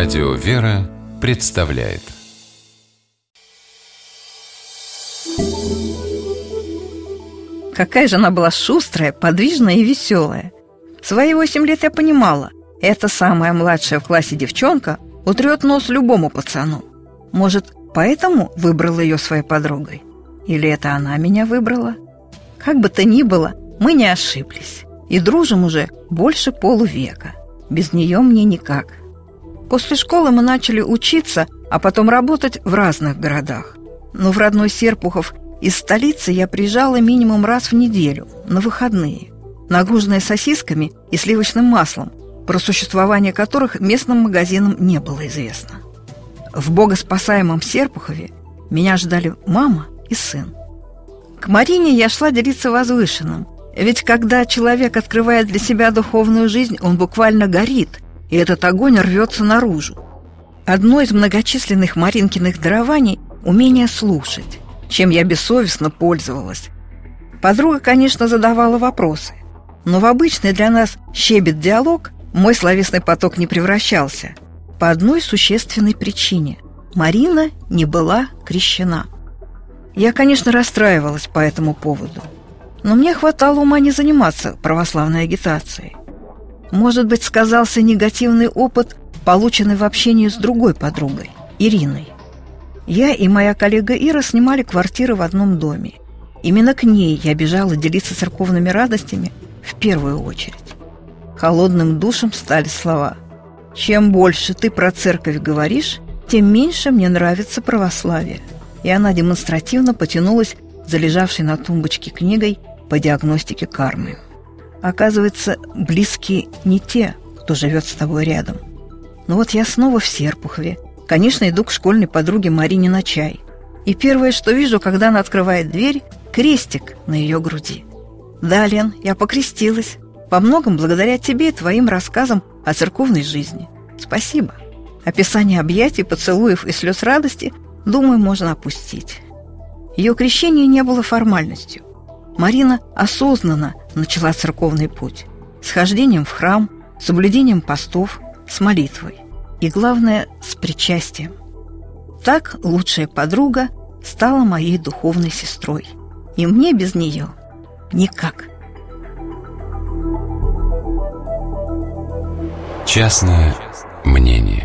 Радио «Вера» представляет. Какая же она была шустрая, подвижная и веселая. В свои 8 лет я понимала, эта самая младшая в классе девчонка утрет нос любому пацану. Может, поэтому выбрала ее своей подругой? Или это она меня выбрала? Как бы то ни было, мы не ошиблись. И дружим уже больше полувека. Без нее мне никак. После школы мы начали учиться, а потом работать в разных городах. Но в родной Серпухов из столицы я приезжала минимум раз в неделю, на выходные, нагруженная сосисками и сливочным маслом, про существование которых местным магазинам не было известно. В богоспасаемом Серпухове меня ждали мама и сын. К Марине я шла делиться возвышенным, ведь когда человек открывает для себя духовную жизнь, он буквально горит, и этот огонь рвется наружу. Одно из многочисленных Маринкиных дарований – умение слушать, чем я бессовестно пользовалась. Подруга, конечно, задавала вопросы, но в обычный для нас щебет-диалог мой словесный поток не превращался по одной существенной причине – Марина не была крещена. Я, конечно, расстраивалась по этому поводу, но мне хватало ума не заниматься православной агитацией. Может быть, сказался негативный опыт, полученный в общении с другой подругой, Ириной. Я и моя коллега Ира снимали квартиры в одном доме. Именно к ней я бежала делиться церковными радостями в первую очередь. Холодным душем стали слова: «Чем больше ты про церковь говоришь, тем меньше мне нравится православие». И она демонстративно потянулась за лежавшей на тумбочке книгой по диагностике кармы. Оказывается, близкие не те, кто живет с тобой рядом. Но вот я снова в Серпухове. Конечно, иду к школьной подруге Марине на чай. И первое, что вижу, когда она открывает дверь, крестик на ее груди. «Да, Лен, я покрестилась. Во многом благодаря тебе и твоим рассказам о церковной жизни. Спасибо». Описание объятий, поцелуев и слез радости, думаю, можно опустить. Ее крещение не было формальностью. Марина осознанно начала церковный путь. С хождением в храм, соблюдением постов, с молитвой. И, главное, с причастием. Так лучшая подруга стала моей духовной сестрой. И мне без нее никак. Частное мнение.